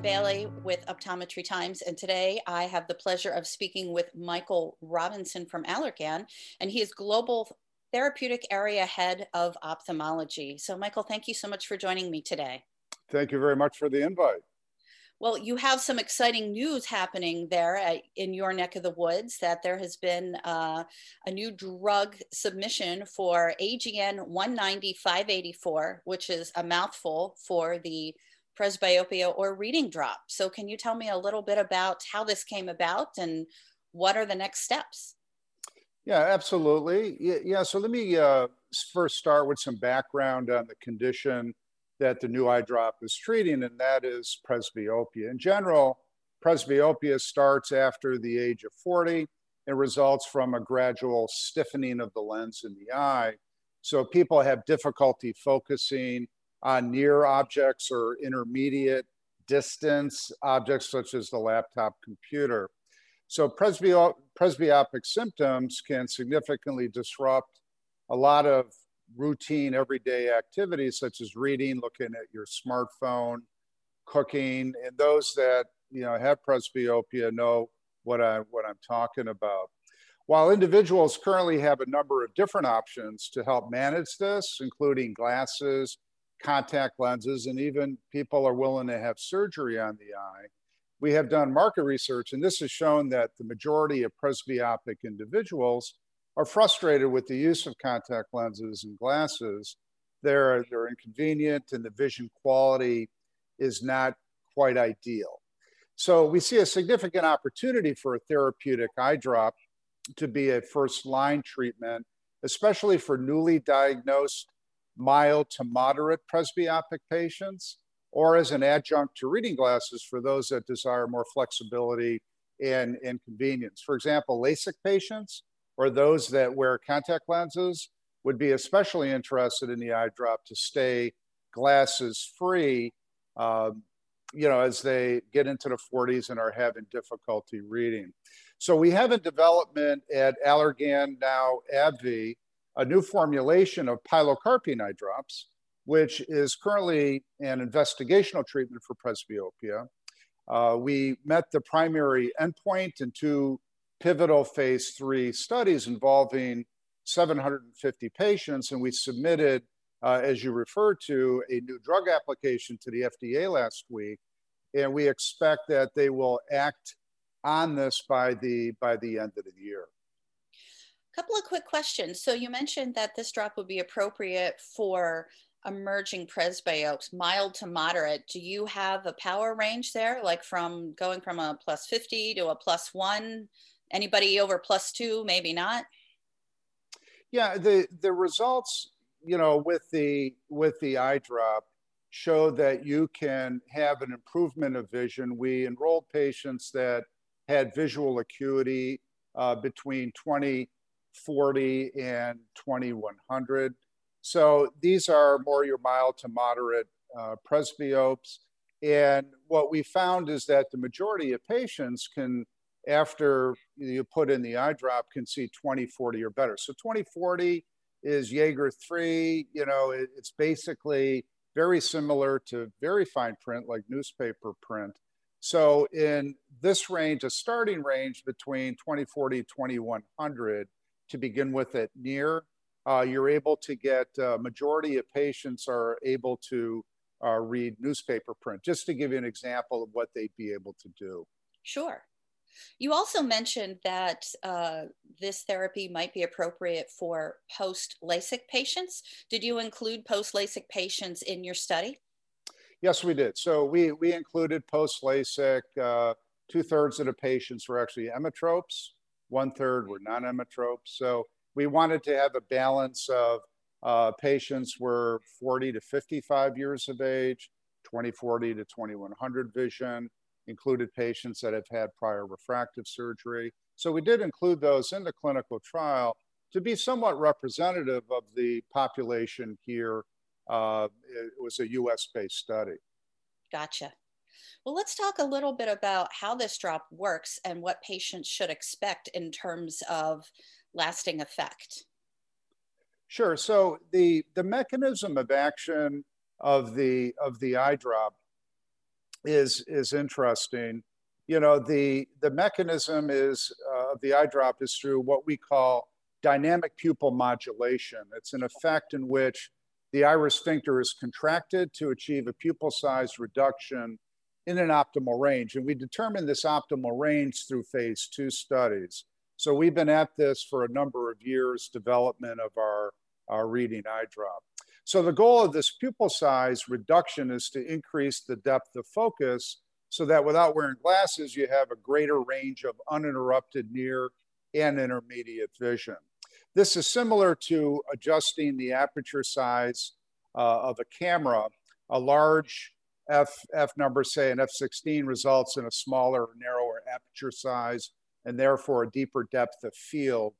Susan Bailey with Optometry Times, and today I have the pleasure of speaking with Michael Robinson from Allergan, and he is Global Therapeutic Area Head of Ophthalmology. So, Michael, thank you so much for joining me today. Thank you very much for the invite. Well, you have some exciting news happening there in your neck of the woods that there has been a new drug submission for AGN 190-584, which is a mouthful for the presbyopia or reading drop. So can you tell me a little bit about how this came about and what are the next steps? Yeah, absolutely. Yeah, so let me first start with some background on the condition that the new eye drop is treating, and that is presbyopia. In general, presbyopia starts after the age of 40 and results from a gradual stiffening of the lens in the eye. So people have difficulty focusing on near objects or intermediate distance objects, such as the laptop computer. So presbyopic symptoms can significantly disrupt a lot of routine everyday activities such as reading, looking at your smartphone, cooking, and those that have presbyopia know what I'm talking about. While individuals currently have a number of different options to help manage this, including glasses, contact lenses, and even people are willing to have surgery on the eye, we have done market research, and this has shown that the majority of presbyopic individuals are frustrated with the use of contact lenses and glasses. They're inconvenient and the vision quality is not quite ideal. So we see a significant opportunity for a therapeutic eye drop to be a first-line treatment, especially for newly diagnosed mild to moderate presbyopic patients, or as an adjunct to reading glasses for those that desire more flexibility and convenience. For example, LASIK patients or those that wear contact lenses would be especially interested in the eye drop to stay glasses free, as they get into the 40s and are having difficulty reading. So we have in development at Allergan, now AbbVie, a new formulation of pilocarpine eye drops, which is currently an investigational treatment for presbyopia. We met the primary endpoint in two pivotal phase 3 studies involving 750 patients, and we submitted, as you referred to, a new drug application to the FDA last week, and we expect that they will act on this by the end of the year. A couple of quick questions. So you mentioned that this drop would be appropriate for emerging presbyopes, mild to moderate. Do you have a power range there, like from going from a plus 50 to a plus 1? Anybody over plus 2, maybe not? Yeah, the results, with the eye drop show that you can have an improvement of vision. We enrolled patients that had visual acuity between 20/40 and 20/100. So these are more your mild to moderate presbyopes. And what we found is that the majority of patients can, after you put in the eye drop, can see 20/40 or better. So 20/40 is Jaeger 3. It's basically very similar to very fine print, like newspaper print. So in this range, a starting range between 20/40 2100 to begin with at near, you're able to get, majority of patients are able to read newspaper print, just to give you an example of what they'd be able to do. Sure. You also mentioned that this therapy might be appropriate for post-LASIK patients. Did you include post-LASIK patients in your study? Yes, we did. So we included post-LASIK. 2/3 of the patients were actually emmetropes. 1/3 were non-emmetropes. So we wanted to have a balance of patients were 40 to 55 years of age, 20/40 to 2100 vision, included patients that have had prior refractive surgery. So we did include those in the clinical trial to be somewhat representative of the population here. It was a US-based study. Gotcha. Well, let's talk a little bit about how this drop works and what patients should expect in terms of lasting effect. Sure. So the mechanism of action of the eye drop is interesting. You know, the mechanism is of the eye drop is through what we call dynamic pupil modulation. It's an effect in which the iris sphincter is contracted to achieve a pupil size reduction in an optimal range. And we determined this optimal range through phase 2 studies. So we've been at this for a number of years, development of our reading eye drop. So the goal of this pupil size reduction is to increase the depth of focus so that without wearing glasses, you have a greater range of uninterrupted near and intermediate vision. This is similar to adjusting the aperture size of a camera. A large f number, say an f16, results in a smaller, narrower aperture size and therefore a deeper depth of field.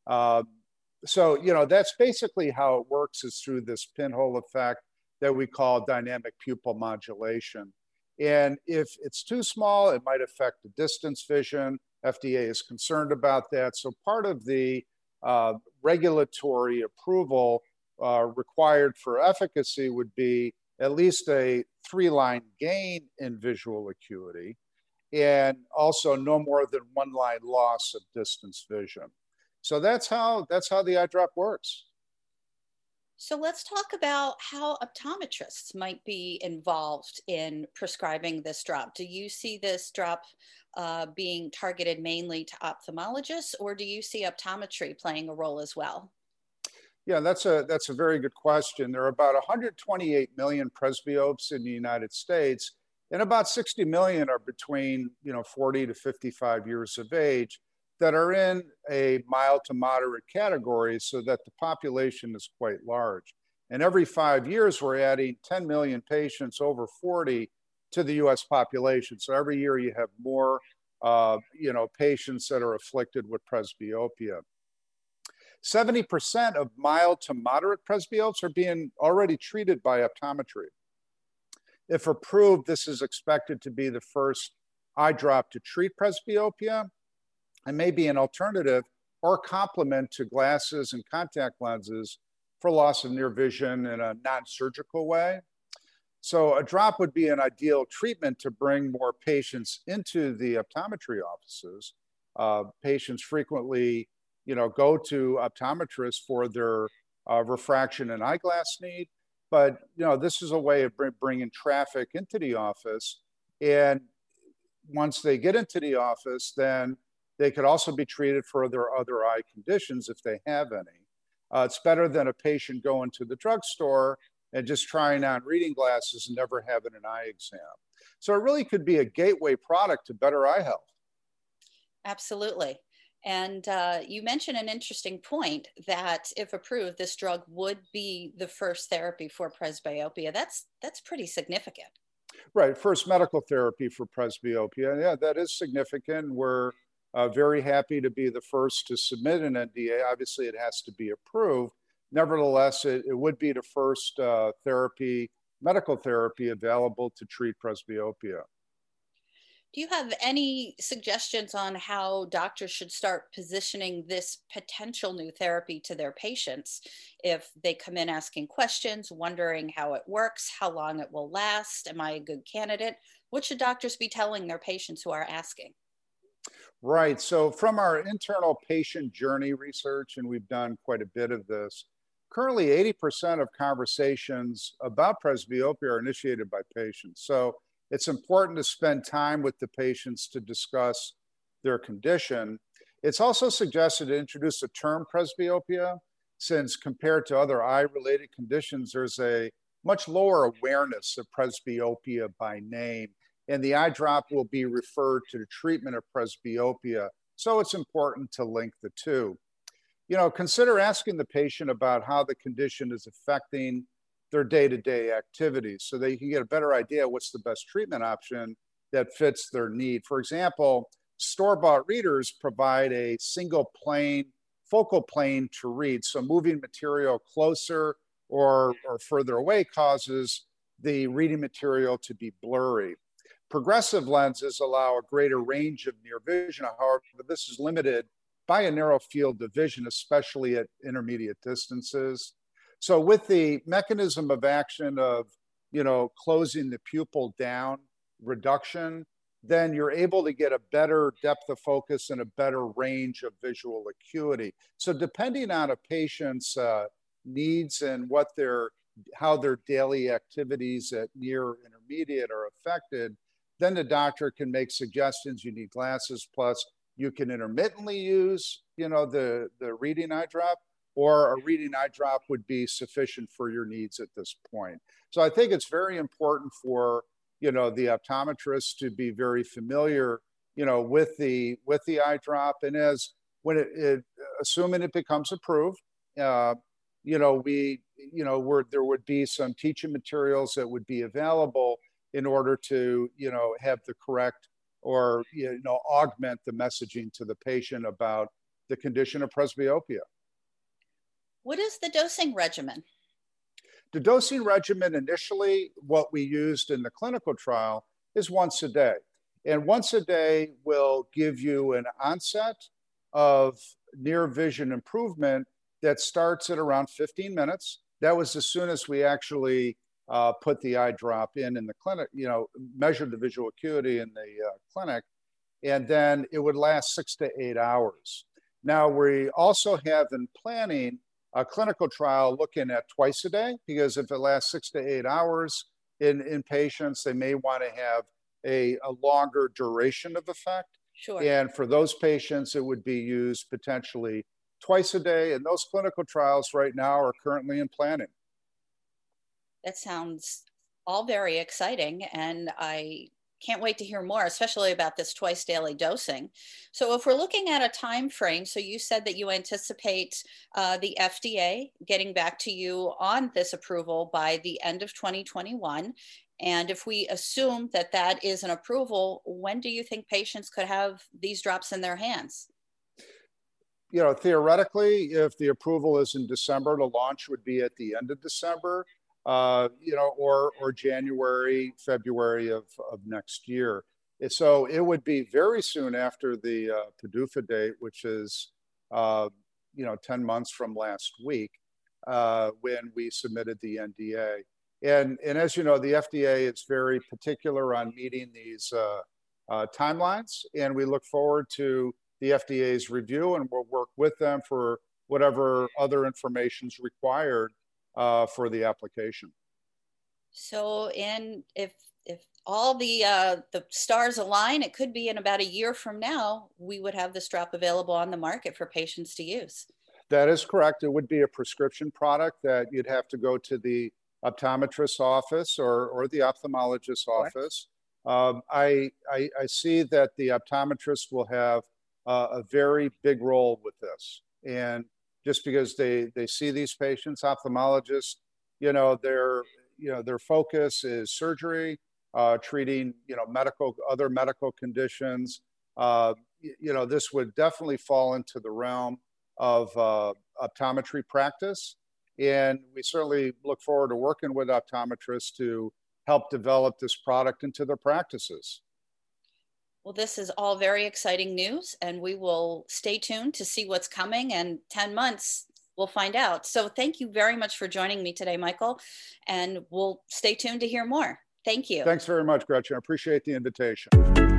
So, you know, that's basically how it works, is through this pinhole effect that we call dynamic pupil modulation. And if it's too small, it might affect the distance vision. FDA is concerned about that. So part of the regulatory approval required for efficacy would be at least a 3-line gain in visual acuity, and also no more than 1-line loss of distance vision. So that's how the eye drop works. So let's talk about how optometrists might be involved in prescribing this drop. Do you see this drop being targeted mainly to ophthalmologists, or do you see optometry playing a role as well? Yeah, that's a very good question. There are about 128 million presbyopes in the United States, and about 60 million are between 40 to 55 years of age that are in a mild to moderate category, so that the population is quite large. And every 5 years, we're adding 10 million patients over 40 to the US population. So every year you have more patients that are afflicted with presbyopia. 70% of mild to moderate presbyopes are being already treated by optometry. If approved, this is expected to be the first eye drop to treat presbyopia, and may be an alternative or complement to glasses and contact lenses for loss of near vision in a non-surgical way. So a drop would be an ideal treatment to bring more patients into the optometry offices. Patients frequently, go to optometrists for their refraction and eyeglass need, but this is a way of bringing traffic into the office. And once they get into the office, then they could also be treated for their other eye conditions if they have any. It's better than a patient going to the drugstore and just trying on reading glasses and never having an eye exam. So it really could be a gateway product to better eye health. Absolutely. And you mentioned an interesting point that if approved, this drug would be the first therapy for presbyopia. That's pretty significant. Right, first medical therapy for presbyopia. Yeah, that is significant. We're very happy to be the first to submit an NDA. Obviously, it has to be approved. Nevertheless, it would be the first medical therapy available to treat presbyopia. Do you have any suggestions on how doctors should start positioning this potential new therapy to their patients if they come in asking questions, wondering how it works, how long it will last? Am I a good candidate? What should doctors be telling their patients who are asking? Right. So from our internal patient journey research, and we've done quite a bit of this, currently 80% of conversations about presbyopia are initiated by patients. So it's important to spend time with the patients to discuss their condition. It's also suggested to introduce the term presbyopia, since compared to other eye-related conditions, there's a much lower awareness of presbyopia by name, and the eye drop will be referred to the treatment of presbyopia. So it's important to link the two. Consider asking the patient about how the condition is affecting their day-to-day activities so they can get a better idea what's the best treatment option that fits their need. For example, store-bought readers provide a single plane, focal plane to read. So moving material closer or further away causes the reading material to be blurry. Progressive lenses allow a greater range of near vision. However, this is limited by a narrow field of vision, especially at intermediate distances. So with the mechanism of action of, closing the pupil down reduction, then you're able to get a better depth of focus and a better range of visual acuity. So depending on a patient's needs and how their daily activities at near intermediate are affected, then the doctor can make suggestions. You need glasses, plus you can intermittently use, the reading eye drop, or a reading eye drop would be sufficient for your needs at this point. So I think it's very important for, the optometrist to be very familiar, with the eye drop. And assuming it becomes approved, there would be some teaching materials that would be available in order to, have the correct or, augment the messaging to the patient about the condition of presbyopia. What is the dosing regimen? The dosing regimen initially, what we used in the clinical trial, is once a day. And once a day will give you an onset of near vision improvement that starts at around 15 minutes. That was as soon as we actually put the eye drop in the clinic, measured the visual acuity in the clinic, and then it would last 6 to 8 hours. Now, we also have in planning a clinical trial looking at twice a day, because if it lasts 6 to 8 hours in patients, they may want to have a longer duration of effect. Sure. And for those patients, it would be used potentially twice a day. And those clinical trials right now are currently in planning. That sounds all very exciting, and I can't wait to hear more, especially about this twice daily dosing. So if we're looking at a time frame, so you said that you anticipate the FDA getting back to you on this approval by the end of 2021. And if we assume that that is an approval, when do you think patients could have these drops in their hands? Theoretically, if the approval is in December, the launch would be at the end of December. Or January, February of next year. So it would be very soon after the PDUFA date, which is, 10 months from last week, when we submitted the NDA. And as you know, the FDA is very particular on meeting these timelines, and we look forward to the FDA's review, and we'll work with them for whatever other information is required for the application. So, if all the stars align, it could be in about a year from now, we would have this drop available on the market for patients to use. That is correct. It would be a prescription product that you'd have to go to the optometrist's office or the ophthalmologist's office. I see that the optometrist will have a very big role with this. And just because they see these patients, ophthalmologists, their focus is surgery, treating, other medical conditions. This would definitely fall into the realm of optometry practice. And we certainly look forward to working with optometrists to help develop this product into their practices. Well, this is all very exciting news, and we will stay tuned to see what's coming, and 10 months, we'll find out. So thank you very much for joining me today, Michael, and we'll stay tuned to hear more. Thank you. Thanks very much, Gretchen. I appreciate the invitation.